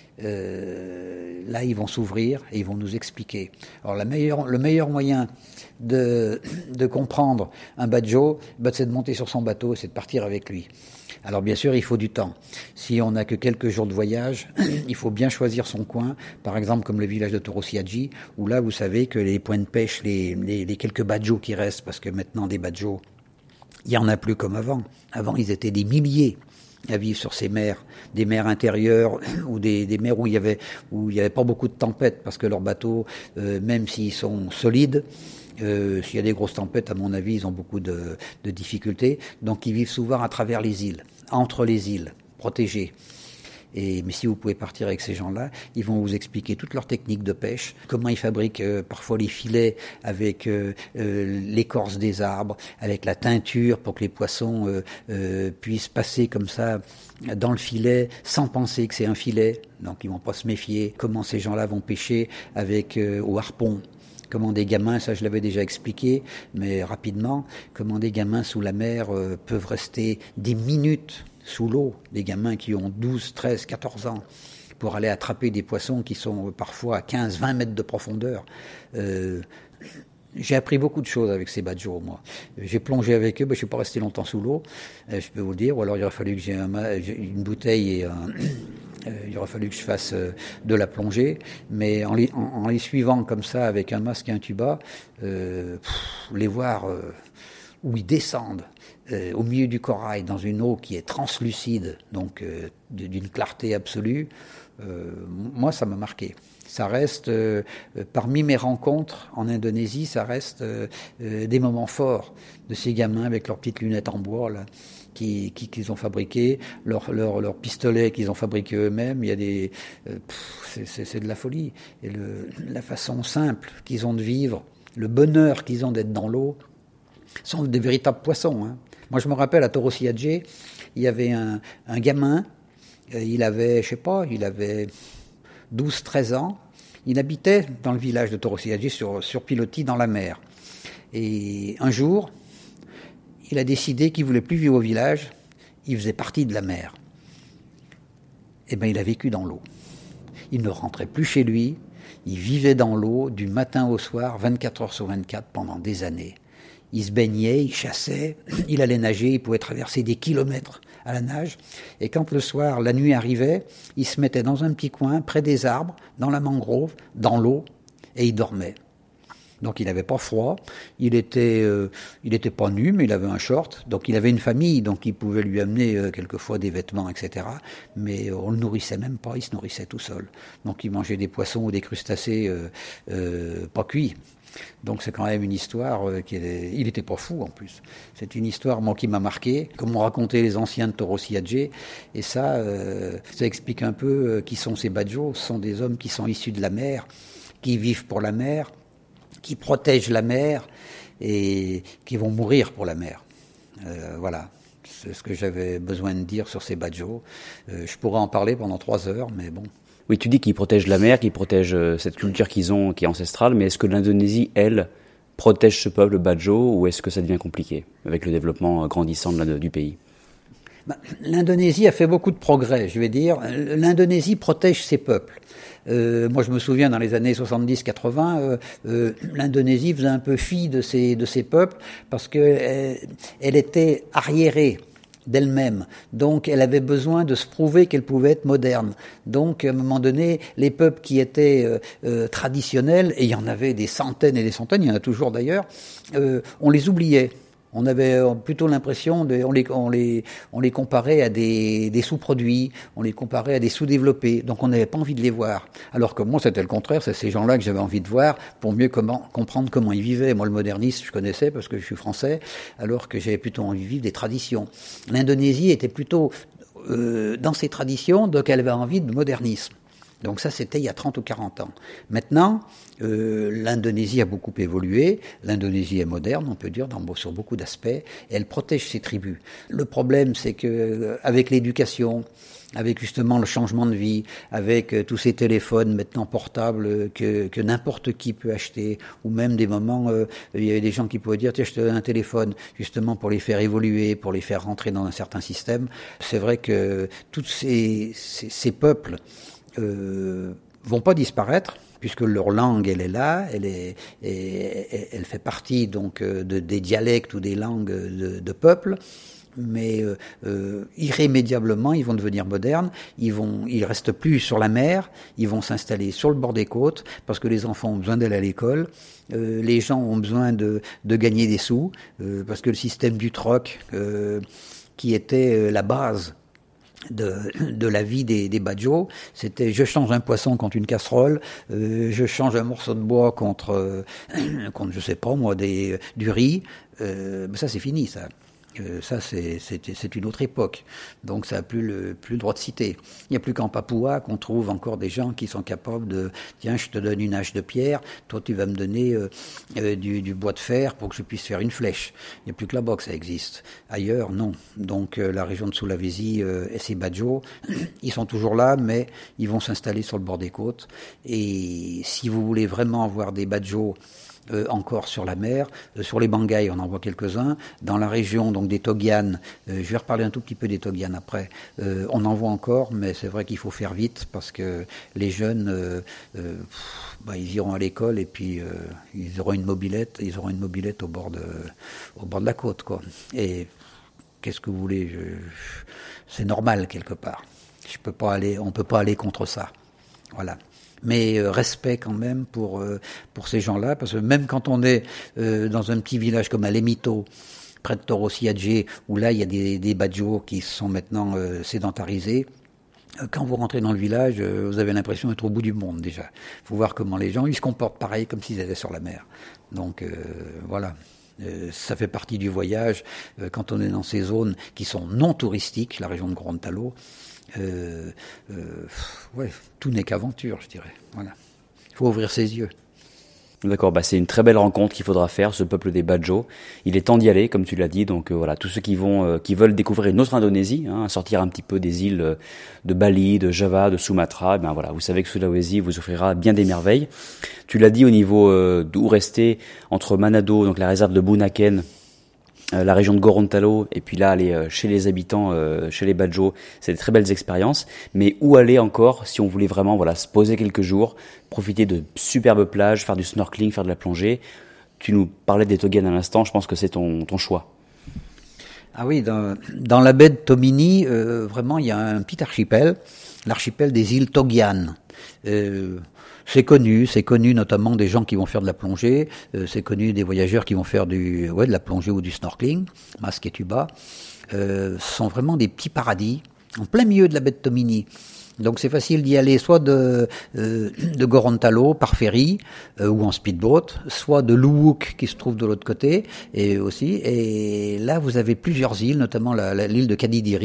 Euh, là, ils vont s'ouvrir et ils vont nous expliquer. Alors, la meilleure, le meilleur moyen de, de comprendre un Badjo, bah, c'est de monter sur son bateau et c'est de partir avec lui. Alors, bien sûr, il faut du temps. Si on n'a que quelques jours de voyage, il faut bien choisir son coin. Par exemple, comme le village de Torosiadji, où là, vous savez que les points de pêche, les, les, les quelques Badjos qui restent, parce que maintenant, des Badjos, il n'y en a plus comme avant. Avant, ils étaient des milliers à vivre sur ces mers, des mers intérieures ou des, des mers où il y avait où il y avait pas beaucoup de tempêtes, parce que leurs bateaux, euh, même s'ils sont solides, euh, s'il y a des grosses tempêtes, à mon avis, ils ont beaucoup de, de difficultés. Donc, ils vivent souvent à travers les îles, entre les îles, protégés. Et, mais si vous pouvez partir avec ces gens-là, ils vont vous expliquer toutes leurs techniques de pêche, comment ils fabriquent euh, parfois les filets avec euh, euh, l'écorce des arbres, avec la teinture pour que les poissons euh, euh, puissent passer comme ça dans le filet sans penser que c'est un filet. Donc ils vont pas se méfier. Comment ces gens-là vont pêcher avec euh, au harpon. Comment des gamins, ça je l'avais déjà expliqué, mais rapidement, comment des gamins sous la mer euh, peuvent rester des minutes sous l'eau, des gamins qui ont douze, treize, quatorze ans, pour aller attraper des poissons qui sont parfois à quinze, vingt mètres de profondeur. Euh, j'ai appris beaucoup de choses avec ces Badjos, moi. J'ai plongé avec eux, ben, je ne suis pas resté longtemps sous l'eau, euh, je peux vous le dire, ou alors il aurait fallu que j'ai un, une bouteille et un... Euh, il aurait fallu que je fasse euh, de la plongée, mais en les, en, en les suivant comme ça avec un masque et un tuba, euh, pff, les voir euh, où ils descendent euh, au milieu du corail dans une eau qui est translucide, donc euh, d'une clarté absolue, euh, moi ça m'a marqué. Ça reste, euh, parmi mes rencontres en Indonésie, ça reste euh, euh, des moments forts de ces gamins avec leurs petites lunettes en bois là, qui, qui, qu'ils ont fabriquées, leurs leur, leur pistolets qu'ils ont fabriqués eux-mêmes. Il y a des, euh, pff, c'est, c'est, c'est de la folie. Et le, la façon simple qu'ils ont de vivre, le bonheur qu'ils ont d'être dans l'eau, sont des véritables poissons. Hein. Moi, je me rappelle à Torosiadji, il y avait un, un gamin, il avait, je sais pas, il avait douze treize ans. Il habitait dans le village de Torosiadji, sur, sur Piloti, dans la mer. Et un jour, il a décidé qu'il voulait plus vivre au village, il faisait partie de la mer. Eh bien, il a vécu dans l'eau. Il ne rentrait plus chez lui, il vivait dans l'eau du matin au soir, vingt-quatre heures sur vingt-quatre, pendant des années. Il se baignait, il chassait, il allait nager, il pouvait traverser des kilomètres à la nage. Et quand le soir, la nuit arrivait, il se mettait dans un petit coin, près des arbres, dans la mangrove, dans l'eau, et il dormait. Donc il n'avait pas froid, il était, euh, il était pas nu, mais il avait un short. Donc il avait une famille, donc il pouvait lui amener euh, quelquefois des vêtements, et cetera. Mais euh, on le nourrissait même pas, il se nourrissait tout seul. Donc il mangeait des poissons ou des crustacés euh, euh, pas cuits. Donc c'est quand même une histoire euh, qui est... Il était pas fou en plus. C'est une histoire moi qui m'a marqué, comme m'ont raconté les anciens de Torosiadji. Et ça, euh, ça explique un peu euh, qui sont ces Badjos. Ce sont des hommes qui sont issus de la mer, qui vivent pour la mer, qui protègent la mer et qui vont mourir pour la mer. Euh, voilà. C'est ce que j'avais besoin de dire sur ces badgeos. Euh, je pourrais en parler pendant trois heures, mais bon. Oui, tu dis qu'ils protègent la mer, qu'ils protègent cette culture qu'ils ont, qui est ancestrale, mais est-ce que l'Indonésie, elle, protège ce peuple badjo, ou est-ce que ça devient compliqué avec le développement grandissant de la, du pays? Ben, l'Indonésie a fait beaucoup de progrès, je vais dire. L'Indonésie protège ses peuples. Euh, moi, je me souviens, dans les années soixante-dix quatre-vingts, euh, euh, l'Indonésie faisait un peu fi de ses, de ses peuples parce que euh, elle était arriérée d'elle-même. Donc, elle avait besoin de se prouver qu'elle pouvait être moderne. Donc, à un moment donné, les peuples qui étaient euh, euh, traditionnels, et il y en avait des centaines et des centaines, il y en a toujours d'ailleurs, euh, on les oubliait. On avait plutôt l'impression de, on les, on les, on les comparait à des, des sous-produits, on les comparait à des sous-développés. Donc on n'avait pas envie de les voir. Alors que moi, c'était le contraire. C'est ces gens-là que j'avais envie de voir pour mieux comment, comprendre comment ils vivaient. Moi, le modernisme, je connaissais parce que je suis français, alors que j'avais plutôt envie de vivre des traditions. L'Indonésie était plutôt euh, dans ses traditions, donc elle avait envie de modernisme. Donc ça, c'était il y a trente ou quarante ans. Maintenant, euh, l'Indonésie a beaucoup évolué. L'Indonésie est moderne, on peut dire, dans, sur beaucoup d'aspects. Et elle protège ses tribus. Le problème, c'est que euh, avec l'éducation, avec justement le changement de vie, avec euh, tous ces téléphones maintenant portables que, que n'importe qui peut acheter, ou même des moments, euh, il y avait des gens qui pouvaient dire, tiens, je te donne un téléphone, justement pour les faire évoluer, pour les faire rentrer dans un certain système. C'est vrai que tous ces, ces, ces peuples Euh, vont pas disparaître puisque leur langue elle est là, elle est, et, elle fait partie donc de, des dialectes ou des langues de, de peuples, mais euh, euh, irrémédiablement ils vont devenir modernes, ils vont, ils restent plus sur la mer, ils vont s'installer sur le bord des côtes parce que les enfants ont besoin d'aller à l'école, euh, les gens ont besoin de, de gagner des sous euh, parce que le système du troc euh, qui était la base De, de la vie des, des badjos, c'était je change un poisson contre une casserole, euh, je change un morceau de bois contre, euh, contre je sais pas moi, des, du riz, euh, ça c'est fini ça. Euh, ça c'est, c'est, c'est une autre époque, donc ça n'a plus le, plus le droit de citer. Il n'y a plus qu'en Papouas qu'on trouve encore des gens qui sont capables de tiens je te donne une hache de pierre, toi tu vas me donner euh, euh, du, du bois de fer pour que je puisse faire une flèche. Il n'y a plus que là-bas que ça existe. Ailleurs non. Donc euh, la région de Sulawesi euh, et ces badjos, ils sont toujours là, mais ils vont s'installer sur le bord des côtes. Et si vous voulez vraiment avoir des badjos Euh, encore sur la mer, euh, sur les Bangai on en voit quelques-uns, dans la région donc des Togian, euh, je vais reparler un tout petit peu des Togian après, euh, on en voit encore, mais c'est vrai qu'il faut faire vite parce que les jeunes euh, euh, pff, bah, ils iront à l'école et puis euh, ils auront une mobilette, ils auront une mobilette au bord de, au bord de la côte quoi. Et qu'est-ce que vous voulez, je, je, c'est normal quelque part. Je peux pas aller, on peut pas aller contre ça. Voilà. Mais euh, respect quand même pour euh, pour ces gens-là, parce que même quand on est euh, dans un petit village comme Alemito, près de Toro-Siadje, où là il y a des, des badjos qui sont maintenant euh, sédentarisés, euh, quand vous rentrez dans le village, euh, vous avez l'impression d'être au bout du monde déjà. Il faut voir comment les gens, ils se comportent pareil, comme s'ils étaient sur la mer. Donc euh, voilà. Euh, ça fait partie du voyage. Euh, quand on est dans ces zones qui sont non touristiques, la région de Gorontalo, Euh, euh, ouais, tout n'est qu'aventure, je dirais. Voilà. Il faut ouvrir ses yeux. D'accord, bah c'est une très belle rencontre qu'il faudra faire, ce peuple des badjos. Il est temps d'y aller, comme tu l'as dit. Donc euh, voilà, tous ceux qui vont, euh, qui veulent découvrir une autre Indonésie, hein, sortir un petit peu des îles euh, de Bali, de Java, de Sumatra, ben voilà, vous savez que Sulawesi vous offrira bien des merveilles. Tu l'as dit au niveau euh, d'où rester entre Manado, donc la réserve de Bunaken, Euh, la région de Gorontalo, et puis là aller euh, chez les habitants, euh, chez les badjos, c'est des très belles expériences. Mais où aller encore si on voulait vraiment voilà se poser quelques jours, profiter de superbes plages, faire du snorkeling, faire de la plongée. Tu nous parlais des Togian à l'instant, je pense que c'est ton, ton choix. Ah oui, dans, dans la baie de Tomini, euh, vraiment il y a un petit archipel, l'archipel des îles Togian. Euh, C'est connu, c'est connu notamment des gens qui vont faire de la plongée, euh, c'est connu des voyageurs qui vont faire du, ouais, de la plongée ou du snorkeling, masque et tuba. Euh, ce sont vraiment des petits paradis, en plein milieu de la baie de Tomini. Donc c'est facile d'y aller soit de, euh, de Gorontalo par ferry euh, ou en speedboat, soit de Luwuk qui se trouve de l'autre côté et aussi. Et là vous avez plusieurs îles, notamment la, la, l'île de Kadidiri,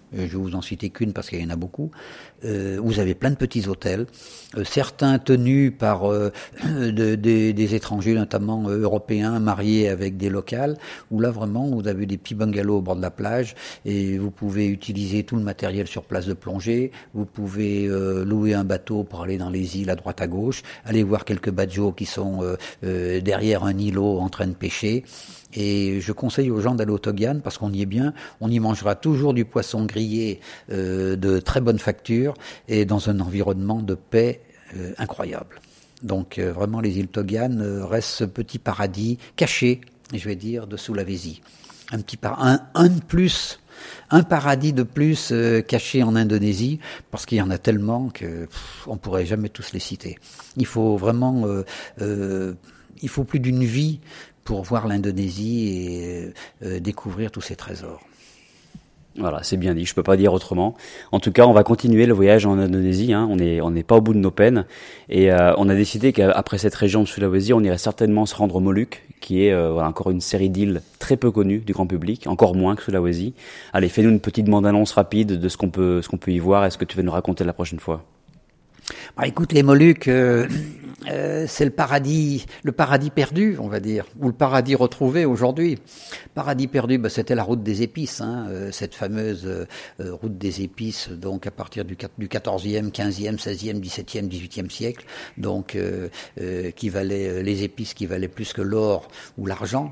je vais vous en citer qu'une parce qu'il y en a beaucoup. Euh, vous avez plein de petits hôtels, euh, certains tenus par euh, de, de, des étrangers, notamment euh, européens, mariés avec des locales, où là vraiment vous avez des petits bungalows au bord de la plage et vous pouvez utiliser tout le matériel sur place de plongée, vous pouvez euh, louer un bateau pour aller dans les îles à droite à gauche, aller voir quelques badgeos qui sont euh, euh, derrière un îlot en train de pêcher. Et je conseille aux gens d'aller au Togian parce qu'on y est bien, on y mangera toujours du poisson grillé euh, de très bonne facture et dans un environnement de paix euh, incroyable. Donc euh, vraiment les îles Togian euh, restent ce petit paradis caché, je vais dire, de Sulawesi. Un petit par un, un de plus, un paradis de plus euh, caché en Indonésie parce qu'il y en a tellement que pff, on pourrait jamais tous les citer. Il faut vraiment, euh, euh, il faut plus d'une vie pour voir l'Indonésie et euh, découvrir tous ces trésors. Voilà, c'est bien dit, je peux pas dire autrement. En tout cas, on va continuer le voyage en Indonésie, hein. On est, on n'est pas au bout de nos peines. Et euh, on a décidé qu'après cette région de Sulawesi, on irait certainement se rendre aux Moluques, qui est euh, voilà, encore une série d'îles très peu connues du grand public, encore moins que Sulawesi. Allez, fais-nous une petite bande-annonce rapide de ce qu'on peut, ce qu'on peut y voir. Est-ce que tu vas nous raconter la prochaine fois ? Bah, écoute, les Moluques, euh, euh, c'est le paradis, le paradis perdu, on va dire, ou le paradis retrouvé aujourd'hui. Paradis perdu, bah, c'était la route des épices, hein, euh, cette fameuse euh, route des épices, donc à partir du, du quatorzième, quinzième, seizième, dix-septième, dix-huitième siècle, donc euh, euh, qui valait euh, les épices qui valaient plus que l'or ou l'argent.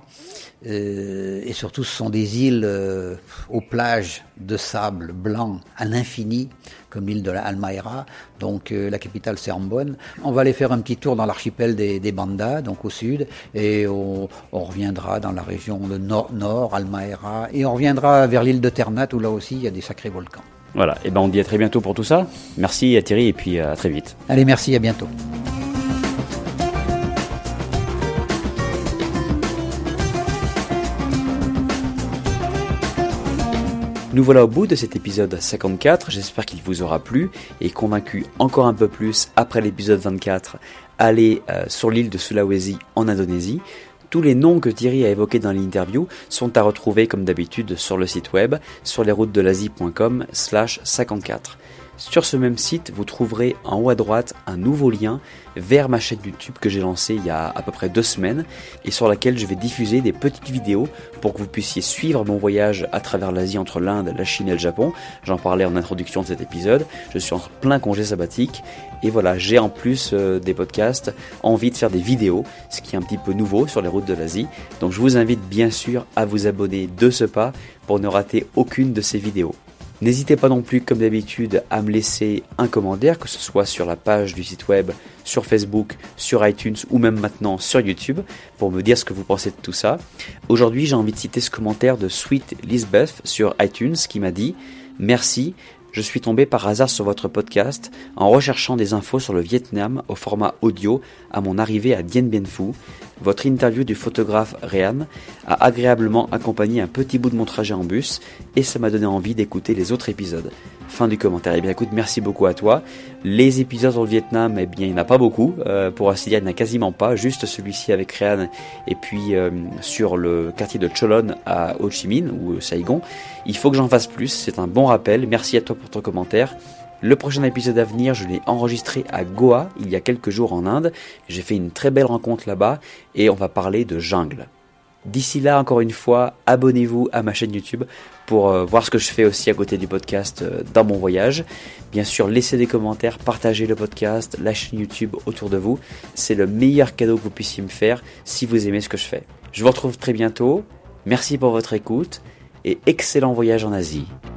Euh, et surtout, ce sont des îles euh, aux plages de sable blanc à l'infini, comme l'île de la Halmahera. Donc euh, la capitale c'est Ambon. On va aller faire un petit tour dans l'archipel des, des Banda, donc au sud, et on, on reviendra dans la région de nord-nord, Halmahera, et on reviendra vers l'île de Ternate où là aussi il y a des sacrés volcans. Voilà, et ben on dit à très bientôt pour tout ça. Merci à Thierry et puis à très vite. Allez, merci, à bientôt. Nous voilà au bout de cet épisode cinquante-quatre, j'espère qu'il vous aura plu et convaincu encore un peu plus après l'épisode vingt-quatre, aller euh, sur l'île de Sulawesi en Indonésie. Tous les noms que Thierry a évoqués dans l'interview sont à retrouver comme d'habitude sur le site web sur lesroutesdelasie point com slash cinquante-quatre. Sur ce même site, vous trouverez en haut à droite un nouveau lien vers ma chaîne YouTube que j'ai lancée il y a à peu près deux semaines et sur laquelle je vais diffuser des petites vidéos pour que vous puissiez suivre mon voyage à travers l'Asie entre l'Inde, la Chine et le Japon. J'en parlais en introduction de cet épisode. Je suis en plein congé sabbatique et voilà, j'ai en plus euh, des podcasts envie de faire des vidéos, ce qui est un petit peu nouveau sur les routes de l'Asie. Donc je vous invite bien sûr à vous abonner de ce pas pour ne rater aucune de ces vidéos. N'hésitez pas non plus, comme d'habitude, à me laisser un commentaire, que ce soit sur la page du site web, sur Facebook, sur iTunes ou même maintenant sur YouTube, pour me dire ce que vous pensez de tout ça. Aujourd'hui, j'ai envie de citer ce commentaire de Sweet Lisbeth sur iTunes qui m'a dit « Merci, je suis tombé par hasard sur votre podcast en recherchant des infos sur le Vietnam au format audio à mon arrivée à Dien Bien Phu. Votre interview du photographe Réan a agréablement accompagné un petit bout de mon trajet en bus et ça m'a donné envie d'écouter les autres épisodes. » Fin du commentaire. Eh bien écoute, merci beaucoup à toi. Les épisodes sur le Vietnam, eh bien il n'y en a pas beaucoup. Euh, pour ainsi dire, il n'y en a quasiment pas. Juste celui-ci avec Réan et puis euh, sur le quartier de Cholon à Ho Chi Minh ou Saigon. Il faut que j'en fasse plus. C'est un bon rappel. Merci à toi pour ton commentaire. Le prochain épisode à venir, je l'ai enregistré à Goa, il y a quelques jours en Inde. J'ai fait une très belle rencontre là-bas et on va parler de jungle. D'ici là, encore une fois, abonnez-vous à ma chaîne YouTube pour euh, voir ce que je fais aussi à côté du podcast euh, dans mon voyage. Bien sûr, laissez des commentaires, partagez le podcast, la chaîne YouTube autour de vous. C'est le meilleur cadeau que vous puissiez me faire si vous aimez ce que je fais. Je vous retrouve très bientôt. Merci pour votre écoute et excellent voyage en Asie.